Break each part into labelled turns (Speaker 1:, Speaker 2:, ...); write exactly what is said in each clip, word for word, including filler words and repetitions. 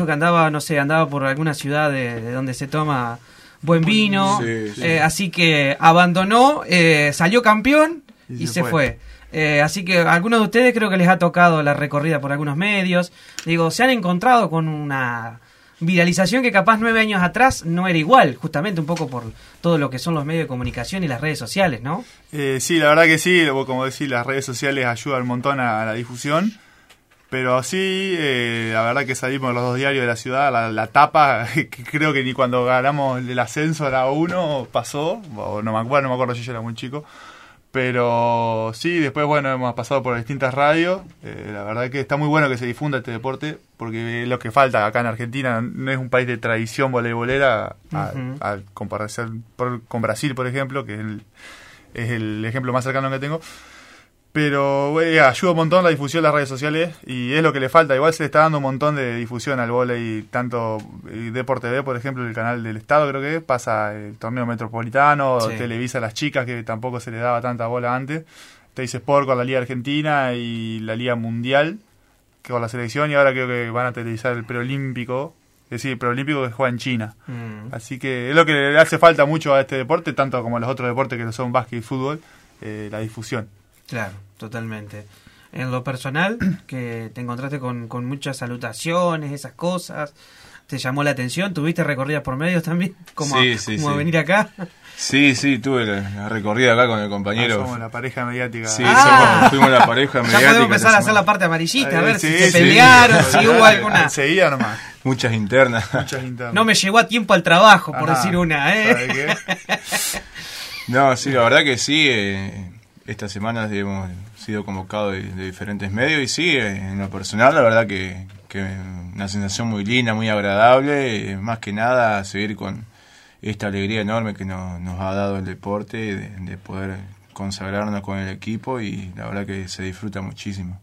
Speaker 1: dijo que andaba, no sé, andaba por alguna ciudad de, de donde se toma buen vino,
Speaker 2: sí, sí.
Speaker 1: Eh, así que abandonó, eh, salió campeón y, y se, se fue. fue. Eh, así que a algunos de ustedes creo que les ha tocado la recorrida por algunos medios. Digo, se han encontrado con una viralización que capaz nueve años atrás no era igual, justamente un poco por todo lo que son los medios de comunicación y las redes sociales, ¿no?
Speaker 3: Eh, sí, la verdad que sí, como decís, las redes sociales ayudan un montón a, a la difusión, pero sí, eh, la verdad que salimos los dos diarios de la ciudad, la, la tapa, que creo que ni cuando ganamos el ascenso a la uno pasó, o no me acuerdo, no me acuerdo, yo era muy chico. Pero sí, después, bueno, hemos pasado por distintas radios. Eh, la verdad que está muy bueno que se difunda este deporte, porque es lo que falta acá en Argentina. No es un país de tradición voleibolera a, uh-huh. a, a comparación por, con Brasil, por ejemplo, que es el, es el ejemplo más cercano que tengo. Pero eh, ayuda un montón la difusión de las redes sociales y es lo que le falta. Igual se le está dando un montón de difusión al vóley, tanto Deporte T V, por ejemplo, el canal del Estado creo que es, pasa el torneo metropolitano, sí. Televisa a las chicas, que tampoco se le daba tanta bola antes. Teis Sport con la Liga Argentina y la Liga Mundial que con la selección, y ahora creo que van a televisar el preolímpico, es decir, el preolímpico que juega en China. Mm. Así que es lo que le hace falta mucho a este deporte, tanto como a los otros deportes que son básquet y fútbol, eh, la difusión.
Speaker 1: Claro, totalmente. En lo personal, que te encontraste con, con muchas salutaciones, esas cosas, ¿te llamó la atención? ¿Tuviste recorridas por medios también? ¿Como,
Speaker 2: sí, sí,
Speaker 1: como
Speaker 2: sí.
Speaker 1: venir acá?
Speaker 2: Sí, sí, tuve la, la recorrida acá con el compañero.
Speaker 3: Ah, somos la pareja mediática.
Speaker 2: Sí,
Speaker 1: ah.
Speaker 2: somos, fuimos la pareja mediática.
Speaker 1: Ya podemos empezar a hacer la parte amarillista,
Speaker 3: Ay,
Speaker 1: a ver
Speaker 3: sí,
Speaker 1: si se
Speaker 3: sí,
Speaker 1: pelearon,
Speaker 3: sí,
Speaker 1: si hubo alguna...
Speaker 3: Enseguida nomás.
Speaker 2: Muchas internas.
Speaker 3: Muchas internas.
Speaker 1: No me llegó a tiempo al trabajo, por
Speaker 3: Ajá.
Speaker 1: decir una, ¿eh?
Speaker 3: ¿Sabe qué?
Speaker 2: No, sí, la verdad que sí. Eh, estas semanas hemos sido convocados de, de diferentes medios y sí, eh, en lo personal, la verdad que, que una sensación muy linda, muy agradable. Eh, más que nada, seguir con esta alegría enorme que nos, nos ha dado el deporte, de, de poder consagrarnos con el equipo, y la verdad que se disfruta muchísimo.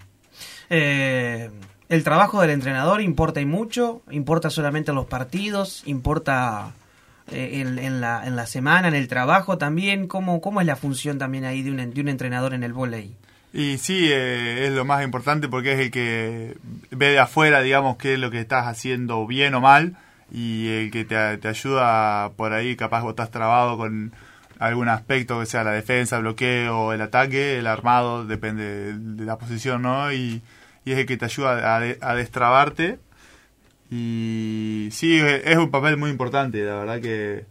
Speaker 1: Eh, el trabajo del entrenador importa y mucho, importa solamente en los partidos, importa eh, en, en, la, en la semana, en el trabajo también. ¿Cómo, cómo es la función también ahí de un, de un entrenador en el vóley?
Speaker 3: Y sí, eh, es lo más importante porque es el que ve de afuera, digamos, qué es lo que estás haciendo bien o mal, y el que te, te ayuda por ahí, capaz vos estás trabado con algún aspecto, que sea la defensa, el bloqueo, el ataque, el armado, depende de la posición, ¿no? Y, y es el que te ayuda a, de, a destrabarte. Y sí, es un papel muy importante, la verdad que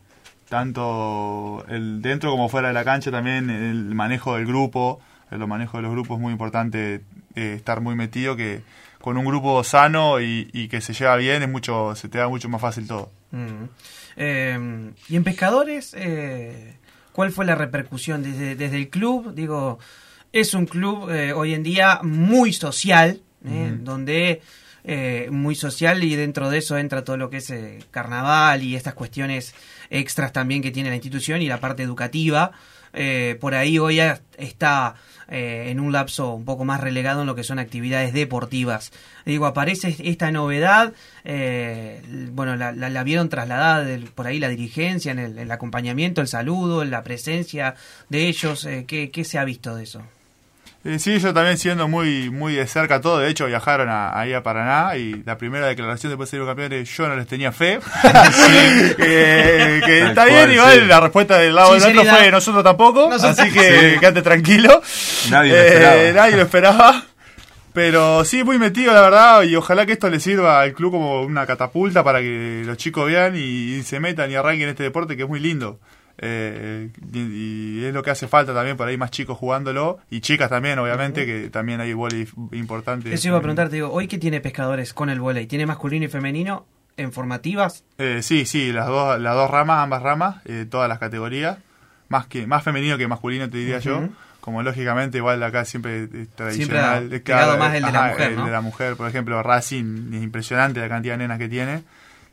Speaker 3: tanto el dentro como fuera de la cancha también, el manejo del grupo, el manejo de los grupos es muy importante, eh, estar muy metido, que con un grupo sano y, y que se lleva bien, es mucho, se te da mucho más fácil todo.
Speaker 1: Mm. Eh, y en Pescadores, eh, ¿cuál fue la repercusión desde, desde el club? Digo, es un club eh, hoy en día muy social, eh, mm. donde eh, muy social, y dentro de eso entra todo lo que es eh, carnaval y estas cuestiones extras también que tiene la institución, y la parte educativa. Eh, por ahí hoy está eh, en un lapso un poco más relegado en lo que son actividades deportivas. Digo, aparece esta novedad, eh, bueno, la, la, la vieron trasladada del, por ahí la dirigencia, en el, el acompañamiento, el saludo, la presencia de ellos. Eh, ¿qué, ¿Qué se ha visto de eso?
Speaker 3: Eh, sí, yo también siendo muy muy de cerca todo. De hecho, viajaron a, ahí a Paraná, y la primera declaración después de ser campeones, yo no les tenía fe. Sí. que, que está bien, cual, igual sí. La respuesta del lado del otro fue nosotros tampoco, nosotros, así que sí. Quédate tranquilo.
Speaker 2: Nadie lo esperaba.
Speaker 3: Eh, nadie lo esperaba. Pero sí, muy metido, la verdad, y ojalá que esto le sirva al club como una catapulta para que los chicos vean y, y se metan y arranquen este deporte, que es muy lindo. Eh, y, y es lo que hace falta también, por ahí más chicos jugándolo, y chicas también, obviamente, uh-huh. que también hay vóley importante.
Speaker 1: Eso iba a preguntarte, digo, ¿hoy qué tiene Pescadores con el vóley? ¿Tiene masculino y femenino en formativas?
Speaker 3: Eh, sí, sí, las dos, las dos ramas, ambas ramas, eh, todas las categorías, más que más femenino que masculino, te diría uh-huh. yo. Como lógicamente igual acá siempre es tradicional,
Speaker 1: siempre cada, más el de la
Speaker 3: ajá,
Speaker 1: mujer,
Speaker 3: el
Speaker 1: ¿no?
Speaker 3: de la mujer, por ejemplo, Racing, es impresionante la cantidad de nenas que tiene.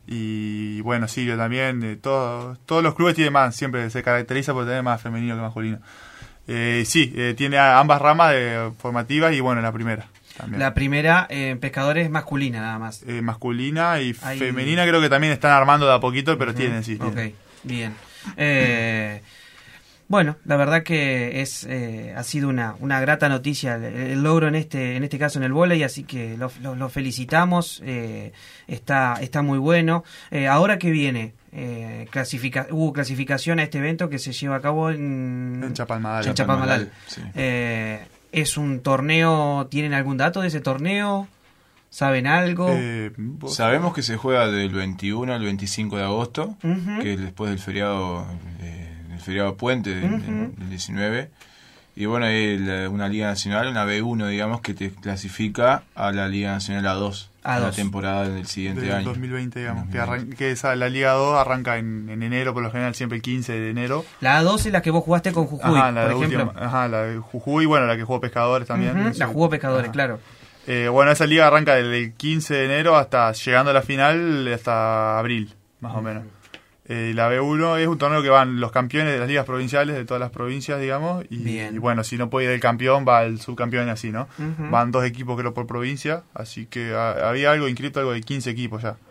Speaker 3: Y bueno, sí, yo también, eh, todo, todos los clubes tienen más, siempre se caracteriza por tener más femenino que masculino. Eh, sí, eh, tiene ambas ramas de formativas, y bueno, la primera también.
Speaker 1: La primera en eh, Pescadores es masculina nada más.
Speaker 3: Eh, masculina y
Speaker 1: Hay...
Speaker 3: femenina creo que también están armando de a poquito, pero uh-huh. tienen, sí.
Speaker 1: Ok,
Speaker 3: tienen.
Speaker 1: bien. Eh, Bueno, la verdad que es eh, ha sido una, una grata noticia el, el logro en este en este caso en el vóley, así que lo, lo, lo felicitamos, eh, está está muy bueno. Eh, ahora que viene, eh, clasifica, hubo clasificación a este evento que se lleva a cabo en,
Speaker 3: en Chapalmadal.
Speaker 1: En Chapalmadal.
Speaker 2: Sí.
Speaker 1: Eh, ¿Es un torneo? ¿Tienen algún dato de ese torneo? ¿Saben algo?
Speaker 3: Eh,
Speaker 2: Sabemos que se juega del veintiuno al veinticinco de agosto,
Speaker 1: Uh-huh.
Speaker 2: que es después del feriado eh, el feriado puente del,
Speaker 1: Uh-huh.
Speaker 2: del diecinueve. Y bueno, hay la- una Liga Nacional, una B uno, digamos, que te clasifica a la Liga Nacional A dos,
Speaker 1: A
Speaker 2: a la
Speaker 1: dos.
Speaker 2: temporada del siguiente
Speaker 3: del
Speaker 2: año.
Speaker 3: dos mil veinte, digamos,
Speaker 2: dos
Speaker 3: que,
Speaker 2: mil veinte.
Speaker 3: arran- que esa, la Liga dos arranca en, en enero, por lo general siempre el quince de enero.
Speaker 1: La A dos es la que vos jugaste con Jujuy,
Speaker 3: Ajá, la
Speaker 1: por
Speaker 3: de
Speaker 1: ejemplo.
Speaker 3: última- ajá, la de Jujuy, bueno, la que jugó Pescadores también.
Speaker 1: Ujú,
Speaker 3: en su-
Speaker 1: la jugó Pescadores,
Speaker 3: ajá.
Speaker 1: claro.
Speaker 3: Eh, bueno, esa liga arranca desde el quince de enero hasta llegando a la final hasta abril, más o menos. Eh, y la B uno es un torneo que van los campeones de las ligas provinciales de todas las provincias, digamos. Y,
Speaker 1: Bien.
Speaker 3: y bueno, si no puede ir el campeón, va el subcampeón y así, ¿no?
Speaker 1: Ujú.
Speaker 3: Van dos equipos, creo, por provincia. Así que a- había algo inscrito, algo de quince equipos ya.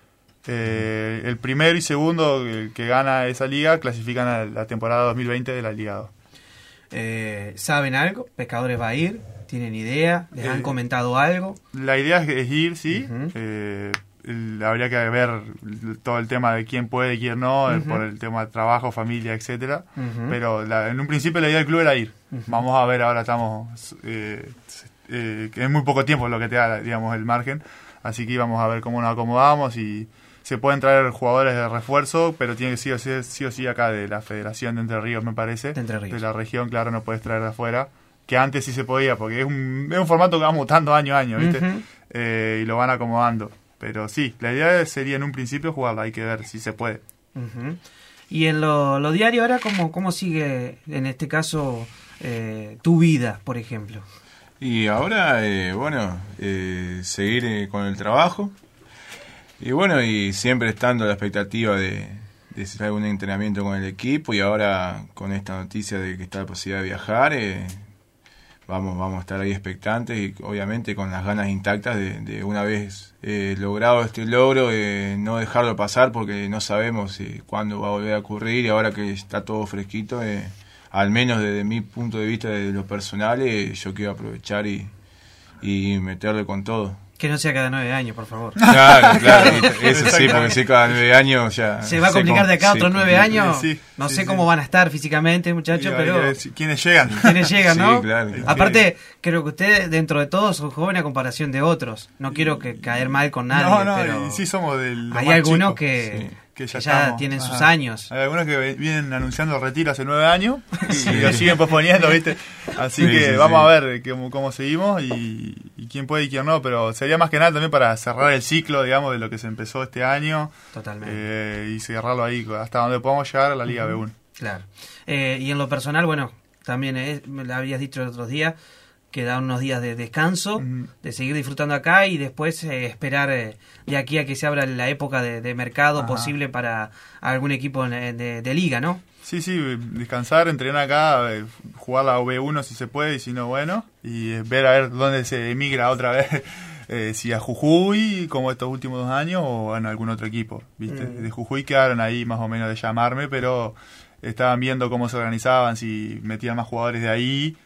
Speaker 3: Eh, el primero y segundo el que gana esa liga clasifican a la temporada dos mil veinte de la Liga dos.
Speaker 1: Eh, ¿Saben algo? ¿Pescadores va a ir? ¿Tienen idea? ¿Les han
Speaker 3: Eh,
Speaker 1: comentado algo?
Speaker 3: La idea es, es ir, sí.
Speaker 1: Ujú.
Speaker 3: Eh, el- habría que ver todo el tema de quién puede y quién no, el-
Speaker 1: Ujú.
Speaker 3: por el tema de trabajo, familia, etcétera.
Speaker 1: Ujú.
Speaker 3: Pero la- en un principio la idea del club era ir.
Speaker 1: Ujú.
Speaker 3: Vamos a ver, ahora estamos... Eh, eh, que es muy poco tiempo lo que te da, digamos, el margen. Así que íbamos a ver cómo nos acomodamos y se pueden traer jugadores de refuerzo, pero tiene que sí o sí, sí o sí acá de la Federación de Entre Ríos, me parece.
Speaker 1: De Entre Ríos.
Speaker 3: De la región, claro, no puedes traer de afuera. Que antes sí se podía, porque es un, es un formato que va mutando año a año, ¿viste?
Speaker 1: Ujú.
Speaker 3: Eh, y lo van acomodando. Pero sí, la idea sería en un principio jugarla, hay que ver si se puede.
Speaker 1: Ujú. Y en lo, lo diario ahora, ¿cómo, cómo sigue en este caso eh, tu vida, por ejemplo?
Speaker 2: Y ahora, eh, bueno, eh, seguir eh, con el trabajo. Y bueno, y siempre estando a la expectativa de, de hacer algún entrenamiento con el equipo. Y ahora, con esta noticia de que está la posibilidad de viajar, eh, vamos vamos a estar ahí expectantes y obviamente con las ganas intactas de, de una vez eh, logrado este logro, eh, no dejarlo pasar porque no sabemos eh, cuándo va a volver a ocurrir. Y ahora que está todo fresquito, eh, al menos desde mi punto de vista, de lo personal, eh, yo quiero aprovechar y, y meterle con todo.
Speaker 1: Que no sea cada nueve años, por favor.
Speaker 2: Claro, claro, y eso sí, porque si cada nueve años ya...
Speaker 1: Se va a
Speaker 2: sé
Speaker 1: complicar
Speaker 2: cómo-
Speaker 1: de acá a
Speaker 2: sí,
Speaker 1: otros nueve años.
Speaker 3: sí,
Speaker 1: no
Speaker 3: sí,
Speaker 1: sé
Speaker 3: sí.
Speaker 1: cómo van a estar físicamente,
Speaker 3: Y
Speaker 1: muchachos,
Speaker 3: hay
Speaker 1: pero
Speaker 3: que ver si- ¿quiénes llegan?
Speaker 1: quienes llegan,
Speaker 2: Sí,
Speaker 1: ¿no?
Speaker 2: claro.
Speaker 1: Aparte, creo que ustedes, dentro de todos, son jóvenes a comparación de otros. No quiero que caer mal con nadie,
Speaker 3: no, no,
Speaker 1: pero
Speaker 3: y sí somos del... lo
Speaker 1: hay
Speaker 3: más
Speaker 1: algunos
Speaker 3: chico.
Speaker 1: que,
Speaker 2: Sí.
Speaker 1: que
Speaker 3: Que
Speaker 1: ya,
Speaker 3: ya estamos.
Speaker 1: tienen sus
Speaker 3: Ajá.
Speaker 1: años.
Speaker 3: Hay algunos que ve- vienen anunciando retiro hace nueve años y lo siguen posponiendo, ¿viste? Así
Speaker 2: Sí,
Speaker 3: que
Speaker 2: sí,
Speaker 3: vamos
Speaker 2: sí.
Speaker 3: a ver cómo, cómo seguimos y, y quién puede y quién no, pero sería más que nada también para cerrar el ciclo, digamos, de lo que se empezó este año
Speaker 1: Totalmente.
Speaker 3: eh, y cerrarlo ahí hasta donde podamos llegar a la Liga B uno.
Speaker 1: Claro. Eh, y en lo personal, bueno, también eh, me lo habías dicho los otros días, que da unos días de descanso,
Speaker 3: Ujú.
Speaker 1: de seguir disfrutando acá y después eh, esperar eh, de aquí a que se abra la época de, de mercado
Speaker 3: Ajá.
Speaker 1: posible para algún equipo de, de- de liga, ¿no?
Speaker 3: Sí, sí, descansar, entrenar acá, eh, jugar la B uno si se puede y si no, bueno, y eh, ver a ver dónde se emigra otra vez, eh, si a Jujuy, como estos últimos dos años, o en algún otro equipo, ¿viste?
Speaker 1: Mm.
Speaker 3: De Jujuy quedaron ahí más o menos de llamarme, pero estaban viendo cómo se organizaban, si metían más jugadores de ahí,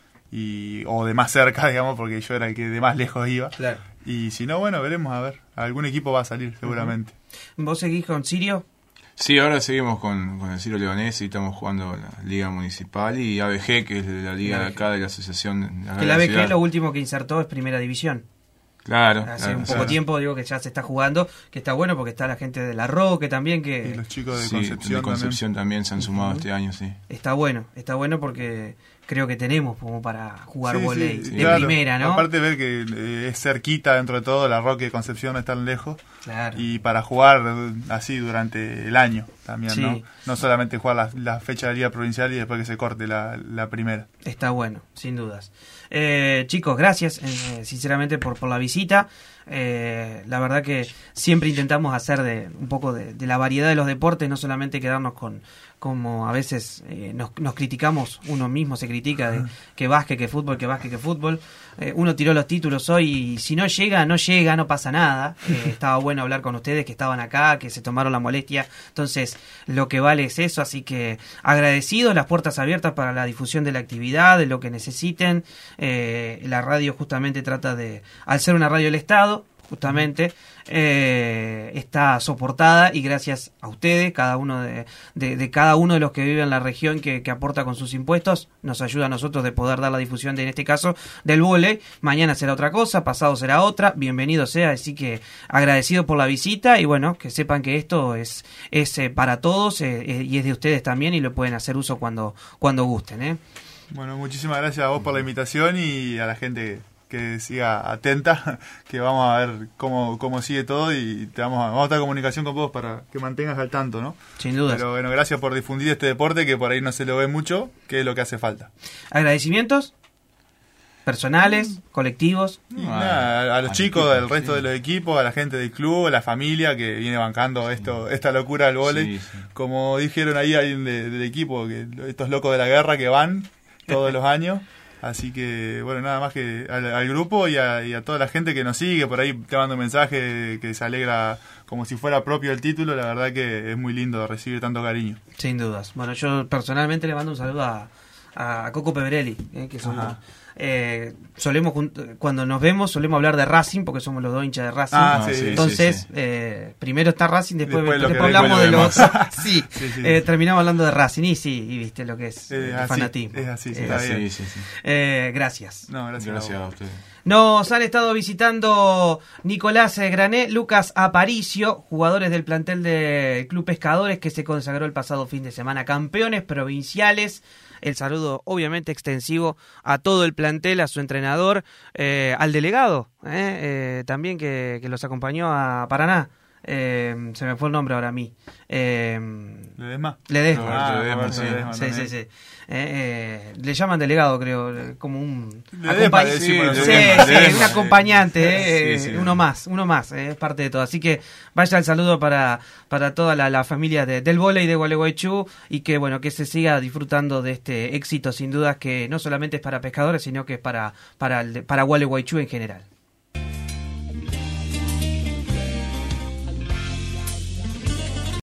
Speaker 3: y o de más cerca, digamos, porque yo era el que de más lejos iba.
Speaker 1: Claro.
Speaker 3: Y si no, bueno, veremos, a ver, algún equipo va a salir seguramente.
Speaker 1: ¿Vos seguís con Sirio?
Speaker 2: Sí, ahora seguimos con, con el Ciro Leonés y estamos jugando la Liga Municipal y A B G, que es la liga de acá de la Asociación de la
Speaker 1: Que la
Speaker 2: Ciudad.
Speaker 1: B G lo último que insertó es Primera División.
Speaker 2: Claro,
Speaker 1: Hace
Speaker 2: claro,
Speaker 1: un poco
Speaker 2: claro.
Speaker 1: tiempo digo que ya se está jugando, que está bueno porque está la gente de La Roque también,
Speaker 3: Y
Speaker 1: que
Speaker 3: los chicos de
Speaker 2: Sí,
Speaker 3: Concepción,
Speaker 2: de Concepción también, se han sumado
Speaker 1: Ujú.
Speaker 2: este año, sí.
Speaker 1: está bueno, está bueno porque creo que tenemos como para jugar
Speaker 3: Sí,
Speaker 1: volei
Speaker 3: sí,
Speaker 1: de
Speaker 3: claro.
Speaker 1: primera, ¿no?
Speaker 3: Aparte ver que eh, es cerquita dentro de todo, la Roque y Concepción no están lejos.
Speaker 1: Claro.
Speaker 3: Y para jugar eh, así durante el año también,
Speaker 1: Sí.
Speaker 3: ¿no? No solamente jugar la, la fecha de la Liga Provincial y después que se corte la, la primera.
Speaker 1: Está bueno, sin dudas. Eh, chicos, gracias eh, sinceramente por, por la visita. Eh, la verdad que siempre intentamos hacer de un poco de, de la variedad de los deportes, no solamente quedarnos con como a veces eh, nos, nos criticamos, uno mismo se critica de que básquet, que fútbol, que básquet, que fútbol. Eh, uno tiró los títulos hoy y si no llega, no llega, no pasa nada. Eh, estaba bueno hablar con ustedes que estaban acá, que se tomaron la molestia. Entonces, lo que vale es eso, así que agradecidos, las puertas abiertas para la difusión de la actividad, de lo que necesiten. Eh, la radio justamente trata de, al ser una radio del Estado, justamente eh, está soportada y gracias a ustedes, cada uno de, de, de cada uno de los que vive en la región que, que aporta con sus impuestos, nos ayuda a nosotros de poder dar la difusión de, en este caso, del vóley. Mañana será otra cosa, pasado será otra, bienvenido sea, así que agradecido por la visita y bueno, que sepan que esto es, es eh, para todos eh, eh, y es de ustedes también y lo pueden hacer uso cuando, cuando gusten. ¿eh?
Speaker 3: Bueno, muchísimas gracias a vos por la invitación y a la gente que siga atenta, que vamos a ver cómo, cómo sigue todo y te vamos a, vamos a estar en comunicación con vos para que mantengas al tanto, ¿no?
Speaker 1: Sin duda.
Speaker 3: Pero bueno, gracias por difundir este deporte que por ahí no se lo ve mucho, que es lo que hace falta.
Speaker 1: Agradecimientos personales, colectivos.
Speaker 3: Y nada, a los chicos, al resto de los equipos, a la gente del club, a la familia que viene bancando esto, esta locura del vóley. Sí, sí. Como dijeron ahí alguien de, del equipo, que estos locos de la guerra que van todos los años. Así que, bueno, nada más que al, al grupo y a, y a toda la gente que nos sigue, por ahí te mando un mensaje que se alegra como si fuera propio el título, la verdad que es muy lindo recibir tanto cariño.
Speaker 1: Sin dudas. Bueno, yo personalmente le mando un saludo a, a Coco Peverelli, eh, que somos... Eh, solemos cuando nos vemos solemos hablar de Racing porque somos los dos hinchas de Racing.
Speaker 3: Ah, sí,
Speaker 1: entonces
Speaker 3: sí, sí.
Speaker 1: Eh, primero está Racing, después,
Speaker 3: después,
Speaker 1: después
Speaker 3: que,
Speaker 1: hablamos
Speaker 3: después
Speaker 1: de los sí,
Speaker 3: sí, sí.
Speaker 1: Eh, terminamos hablando de Racing y sí, y viste lo que es
Speaker 3: eh,
Speaker 1: el
Speaker 3: así,
Speaker 1: fanatismo.
Speaker 3: Es así, sí,
Speaker 1: eh,
Speaker 3: está
Speaker 2: sí,
Speaker 3: bien.
Speaker 2: sí, sí.
Speaker 1: Eh, gracias.
Speaker 3: No, gracias,
Speaker 2: gracias
Speaker 3: a,
Speaker 2: a ustedes.
Speaker 1: Nos han estado visitando Nicolás Grané, Lucas Aparicio, jugadores del plantel del Club Pescadores que se consagró el pasado fin de semana, campeones provinciales. El saludo obviamente extensivo a todo el plantel, a su entrenador, eh, al delegado, eh, eh, también que, que los acompañó a Paraná. Eh, se me fue el nombre ahora a mí. Eh,
Speaker 3: ¿Ledesma?
Speaker 1: Ledesma.
Speaker 2: Ah, Ledesma, sí.
Speaker 3: Ledesma
Speaker 1: Sí, sí, sí. Eh, eh, le llaman delegado, creo, como un
Speaker 3: Ledesma,
Speaker 1: acompañ-
Speaker 3: sí,
Speaker 1: sí,
Speaker 3: bueno,
Speaker 1: sí,
Speaker 3: Ledesma,
Speaker 1: sí,
Speaker 3: Ledesma,
Speaker 1: un acompañante, eh,
Speaker 2: sí, sí.
Speaker 1: uno más, uno más, eh, es parte de todo. Así que vaya el saludo para, para toda la, la familia de, del vóley de Gualeguaychú y que bueno, que se siga disfrutando de este éxito sin dudas que no solamente es para pescadores, sino que es para, para, el, para Gualeguaychú en general.